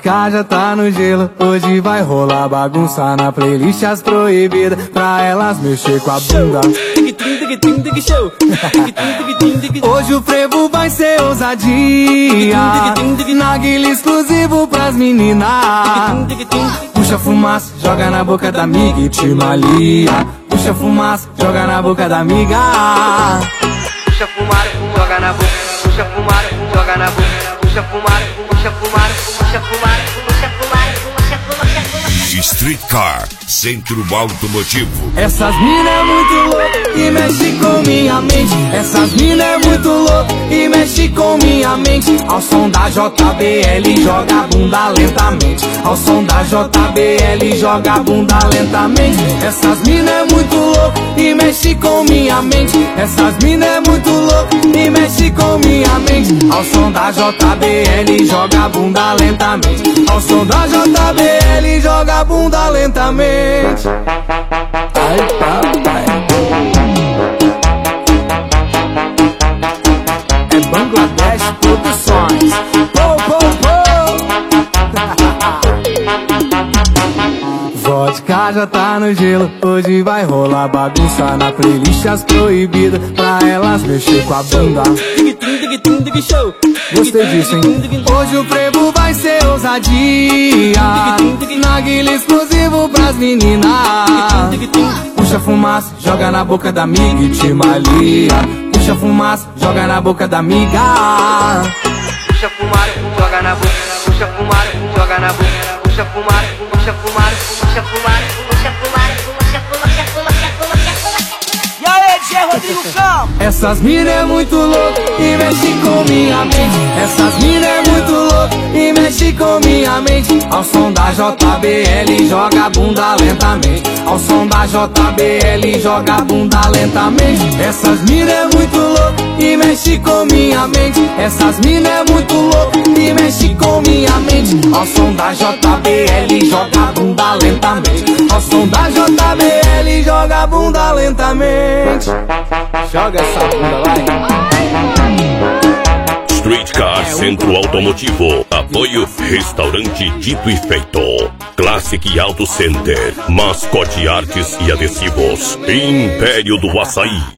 Vodka já tá no gelo, hoje vai rolar bagunça na playlist as proibidas, pra elas mexer com a bunda. Hoje o frevo vai ser ousadia, narguilé exclusivo pras meninas. Puxa fumaça, joga na boca da amiga e te malia. Puxa fumaça, joga na boca da amiga. Puxa fumar, joga na boca. Puxa fumar, joga na boca. Puxa fumar, puxa fumar, puxa fumar, puxa fumar, puxa fumar. Street Car, Centro Automotivo. Essas mina é muito louca e mexe com minha mente. Essas mina é muito louca e mexe com minha mente. Ao som da JBL joga a bunda lentamente. Ao som da JBL joga a bunda lentamente. Essas mina é muito louca e mexe com minha mente. Essas mina é muito louca e mexe com minha mente. Ao som da JBL joga a bunda lentamente. Ao som da JBL joga a bunda lentamente. Ai, papai. É Bangladesh Produções. Pô, pô, pô. Vodka já tá no gelo, hoje vai rolar bagunça na playlist as proibidas, pra elas mexer com a bunda. Gostei disso, hein? Hoje o frevo vai ser ousadia, narguilé exclusivo pras meninas. Puxa fumaça, joga na boca da amiga e te malia. Puxa fumaça, joga na boca da amiga. Puxa fumar, joga na boca. Puxa fumar, joga na boca. Puxa fumar, puxa fumar, puxa fumar, puxa fumar, puxa fumar, puxa fumar. E aí, DJ Rodrigo Campos? Essas mina é muito louca e mexe com minha mente. Essas mina é muito louca e mexe com minha mente. Ao som da JBL joga a bunda lentamente. Ao som da JBL joga a bunda lentamente. Essas mina é muito louca e mexe com minha mente. Essas mina é muito louca e mexe com minha mente. Ao som da JBL joga a bunda lentamente. Ao som da JBL joga a bunda lentamente. Joga essa bunda lá, hein? Street Car, Centro Automotivo. Apoio Restaurante Dito e Feito. Classic Auto Center. Mascote Artes e Adesivos. Império do Açaí.